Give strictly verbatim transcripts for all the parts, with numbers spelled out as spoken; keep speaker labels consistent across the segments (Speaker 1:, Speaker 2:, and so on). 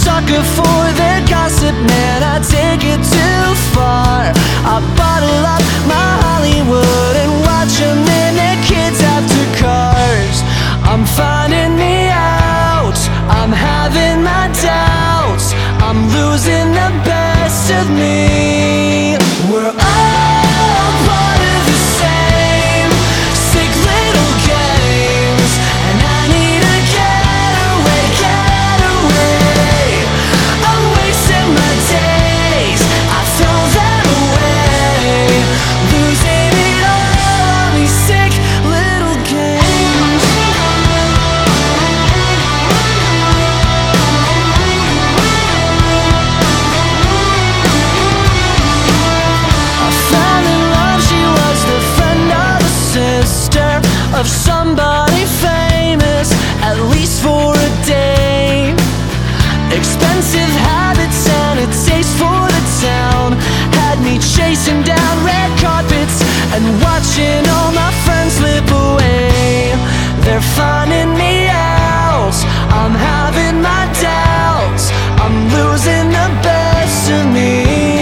Speaker 1: sucker for the gossip, man, I take it too far. I bottle up my Hollywood and watch them and their kids after cars. I'm finding me out, I'm having my doubts, I'm losing the best of me. We're all part of the same sick little games, and I need a getaway, getaway. I'm wasting my days, I throw them away, losing it all on these sick little games. I found in love, she was the friend or the sister of somebody famous, at least for a day. Expensive habits and a taste for the town had me chasing down red carpets and watching all my friends slip away. They're finding me out, I'm having my doubts, I'm losing the best of me.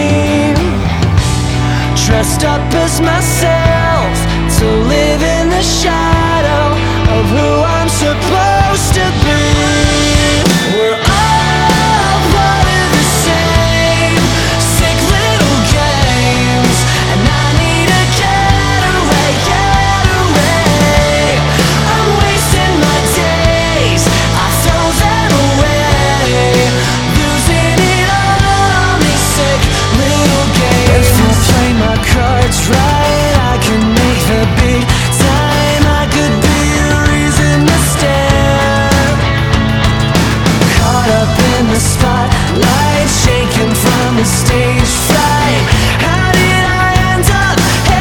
Speaker 1: Dressed up as myself to live in the shadow of who I'm supposed to be. We're all part of the same sick little games, and I need a getaway, getaway. I'm wasting my days, I throw them away, losing it all on these sick little games. If I play my cards right, I can make the big time. I could be a reason to stare. Caught up in the spotlight, shaking from the stage fright. How did I end up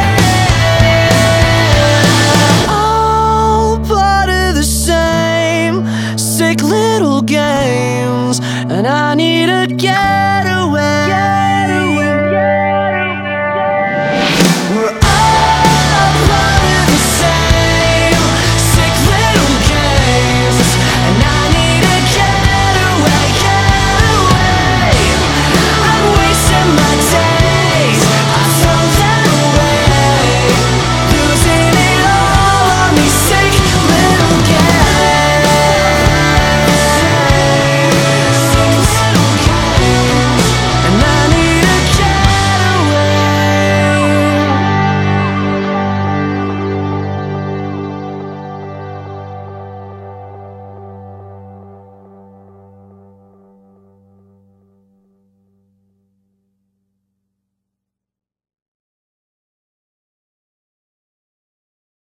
Speaker 1: here? All part of the same sick little games, and I need a get